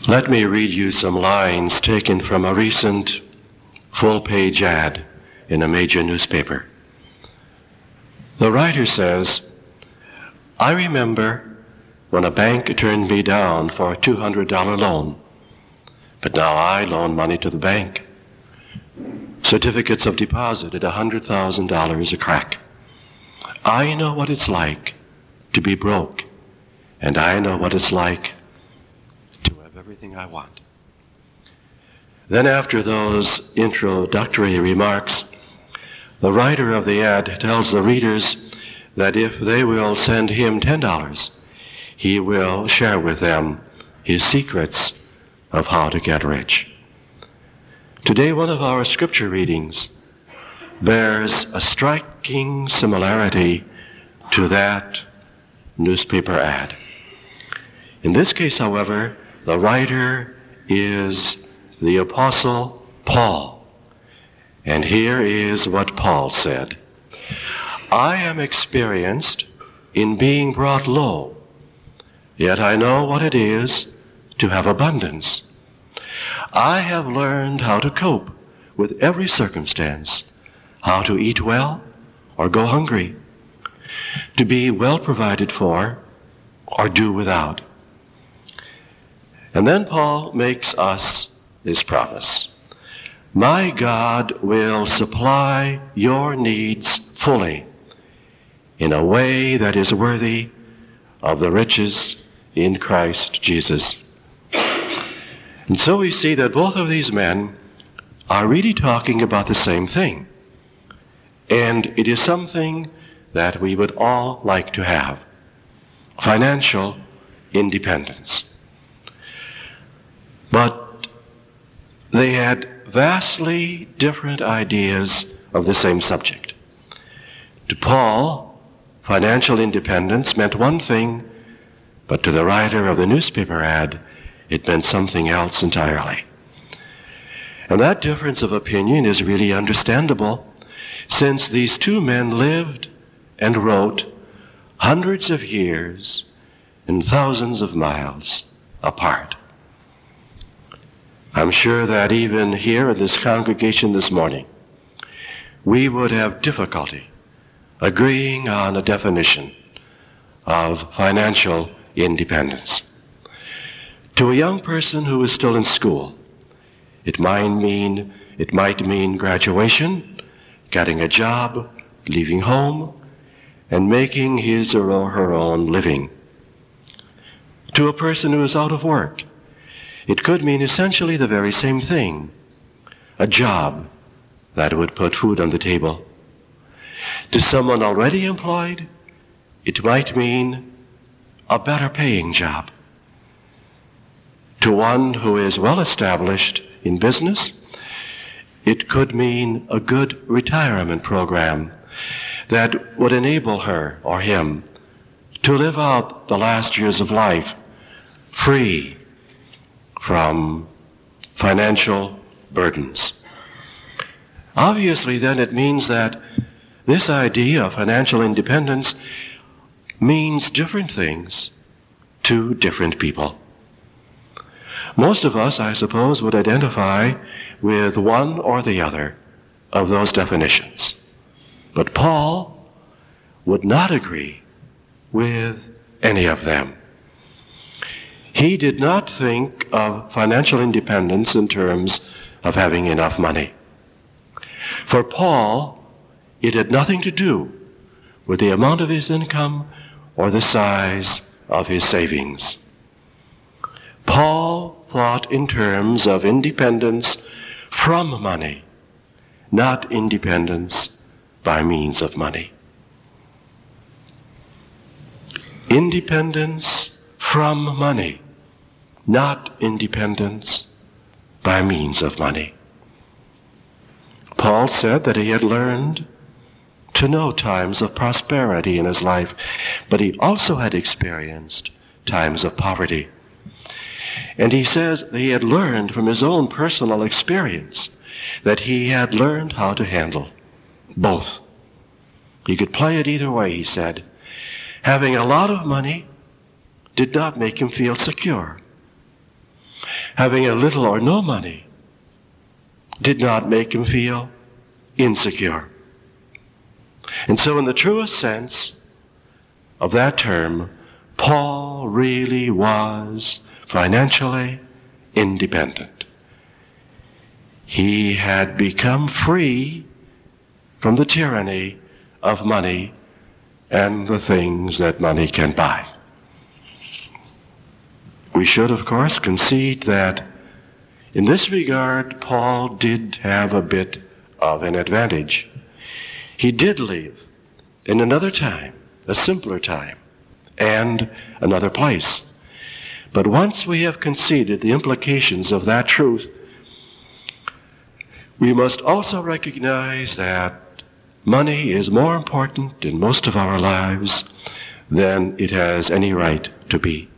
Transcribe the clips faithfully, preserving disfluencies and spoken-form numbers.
Let me read you some lines taken from a recent full-page ad in a major newspaper. The writer says, "I remember when a bank turned me down for a two hundred dollars loan, but now I loan money to the bank. Certificates of deposit at one hundred thousand dollars a crack. I know what it's like to be broke, and I know what it's like to have everything I want." Then after those introductory remarks, the writer of the ad tells the readers that if they will send him ten dollars, he will share with them his secrets of how to get rich. Today, one of our scripture readings bears a striking similarity to that newspaper ad. In this case, however, the writer is the Apostle Paul. And here is what Paul said: "I am experienced in being brought low, yet I know what it is to have abundance. I have learned how to cope with every circumstance, how to eat well or go hungry, to be well provided for or do without." And then Paul makes us this promise: "My God will supply your needs fully in a way that is worthy of the riches in Christ Jesus." And so we see that both of these men are really talking about the same thing. And it is something that we would all like to have: financial independence. But they had vastly different ideas of the same subject. To Paul, financial independence meant one thing, but to the writer of the newspaper ad, it meant something else entirely. And that difference of opinion is really understandable, since these two men lived and wrote hundreds of years and thousands of miles apart. I'm sure that even here in this congregation this morning, we would have difficulty agreeing on a definition of financial independence. To a young person who is still in school, it might mean, it might mean graduation, getting a job, leaving home, and making his or her own living. To a person who is out of work, it could mean essentially the very same thing: a job that would put food on the table. To someone already employed, it might mean a better paying job. To one who is well established in business, it could mean a good retirement program that would enable her or him to live out the last years of life free from financial burdens. Obviously, then, it means that this idea of financial independence means different things to different people. Most of us, I suppose, would identify with one or the other of those definitions. But Paul would not agree with any of them. He did not think of financial independence in terms of having enough money. For Paul, it had nothing to do with the amount of his income or the size of his savings. Paul thought in terms of independence from money, not independence by means of money. Independence from money, not independence by means of money. Paul said that he had learned to know times of prosperity in his life, but he also had experienced times of poverty. And he says that he had learned from his own personal experience that he had learned how to handle both. He could play it either way, he said. Having a lot of money did not make him feel secure. having a little or no money did not make him feel insecure. And so in the truest sense of that term, Paul really was financially independent. He had become free from the tyranny of money and the things that money can buy. We should, of course, concede that in this regard, Paul did have a bit of an advantage. He did live in another time, a simpler time, and another place. But once we have conceded the implications of that truth, we must also recognize that money is more important in most of our lives than it has any right to be.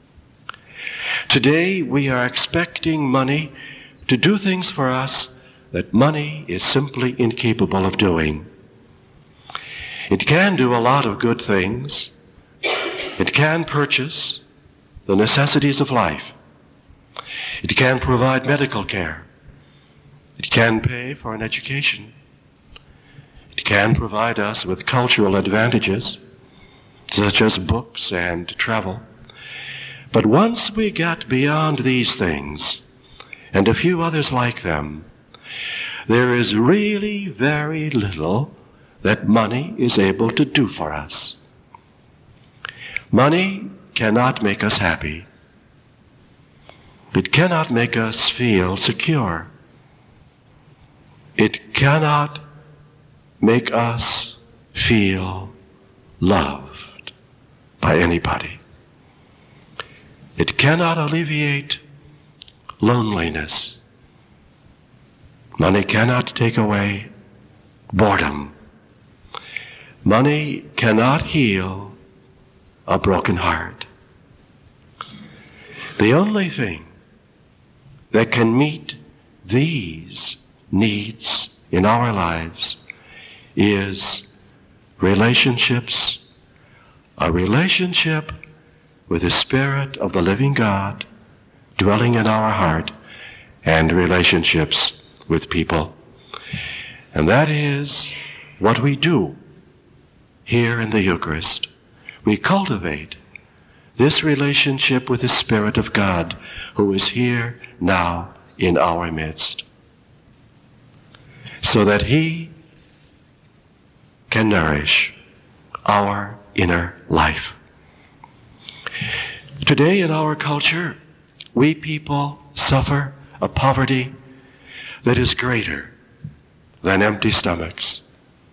Today, we are expecting money to do things for us that money is simply incapable of doing. It can do a lot of good things. It can purchase the necessities of life. It can provide medical care. It can pay for an education. It can provide us with cultural advantages, such as books and travel. But once we get beyond these things, and a few others like them, there is really very little that money is able to do for us. Money cannot make us happy. It cannot make us feel secure. It cannot make us feel loved by anybody. It cannot alleviate loneliness. Money cannot take away boredom. Money cannot heal a broken heart. The only thing that can meet these needs in our lives is relationships, a relationship with the Spirit of the living God dwelling in our heart, and relationships with people. And that is what we do here in the Eucharist. We cultivate this relationship with the Spirit of God who is here now in our midst, so that He can nourish our inner life. Today in our culture, we people suffer a poverty that is greater than empty stomachs.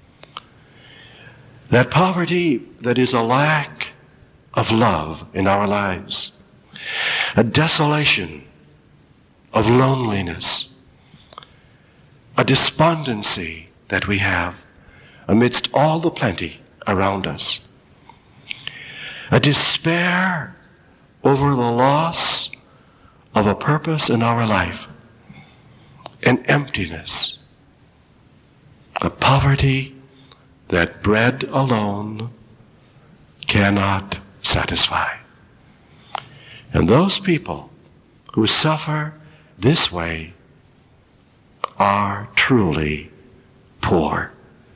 That poverty that is a lack of love in our lives, a desolation of loneliness, a despondency that we have amidst all the plenty around us, a despair over the loss of a purpose in our life, an emptiness, a poverty that bread alone cannot satisfy. And those people who suffer this way are truly poor.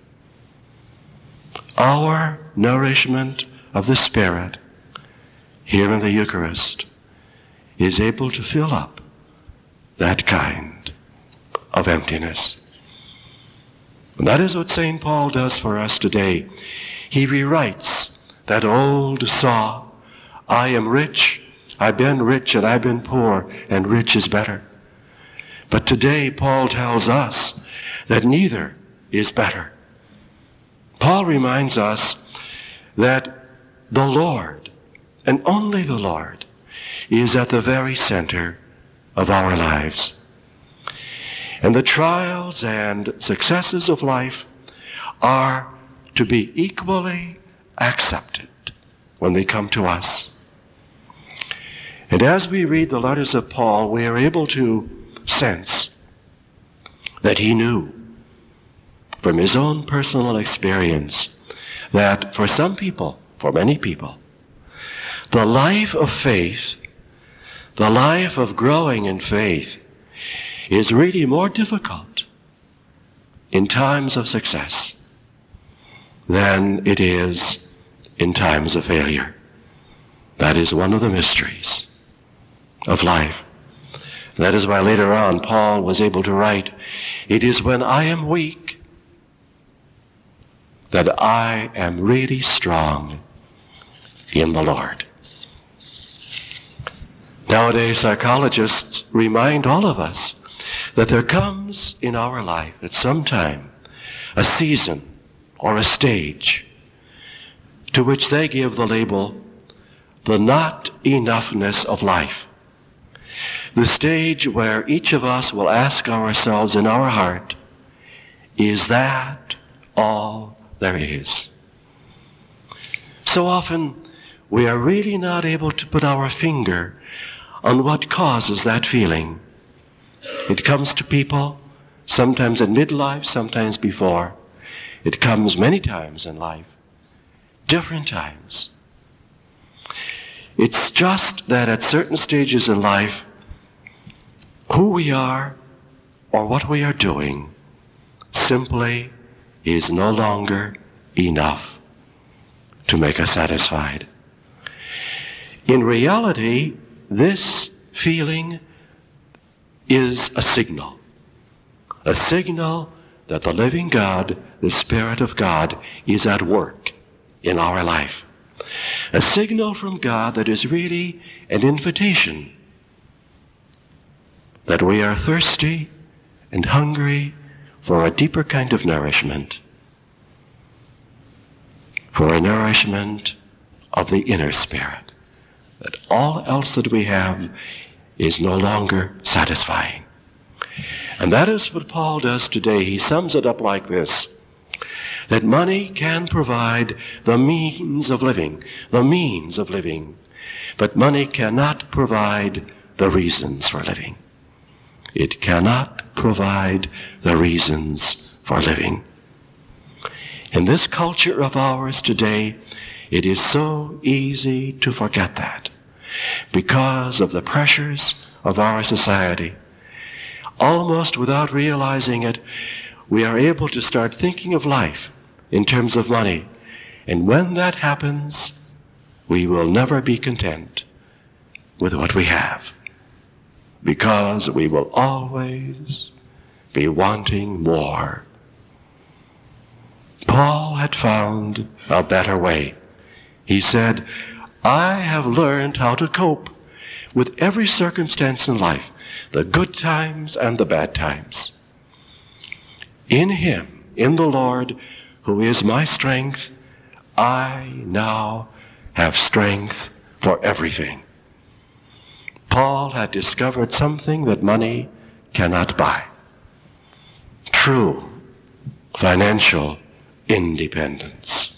Our nourishment of the Spirit here in the Eucharist is able to fill up that kind of emptiness. And that is what Saint Paul does for us today. He rewrites that old saw, I am rich, I've been rich and I've been poor, and rich is better. But today Paul tells us that neither is better. Paul reminds us that the Lord, and only the Lord, is at the very center of our lives. And the trials and successes of life are to be equally accepted when they come to us. And as we read the letters of Paul, we are able to sense that he knew from his own personal experience that for some people, for many people, the life of faith, the life of growing in faith is really more difficult in times of success than it is in times of failure. That is one of the mysteries of life. That is why later on Paul was able to write, "It is when I am weak that I am really strong in the Lord." Nowadays, psychologists remind all of us that there comes in our life at some time a season or a stage to which they give the label the not enoughness of life. The stage where each of us will ask ourselves in our heart, is that all there is? So often we are really not able to put our finger on what causes that feeling. It comes to people, sometimes in midlife, sometimes before. It comes many times in life, different times. It's just that at certain stages in life, who we are or what we are doing simply is no longer enough to make us satisfied. In reality, this feeling is a signal, a signal that the living God, the Spirit of God, is at work in our life. A signal from God that is really an invitation that we are thirsty and hungry for a deeper kind of nourishment, for a nourishment of the inner spirit, that all else that we have is no longer satisfying. And that is what Paul does today. He sums it up like this, that money can provide the means of living, the means of living, but money cannot provide the reasons for living. It cannot provide the reasons for living. In this culture of ours today, it is so easy to forget that because of the pressures of our society. Almost without realizing it, we are able to start thinking of life in terms of money. And when that happens, we will never be content with what we have, because we will always be wanting more. Paul had found a better way. He said, "I have learned how to cope with every circumstance in life, the good times and the bad times. In Him, in the Lord, who is my strength, I now have strength for everything." Paul had discovered something that money cannot buy: true financial independence.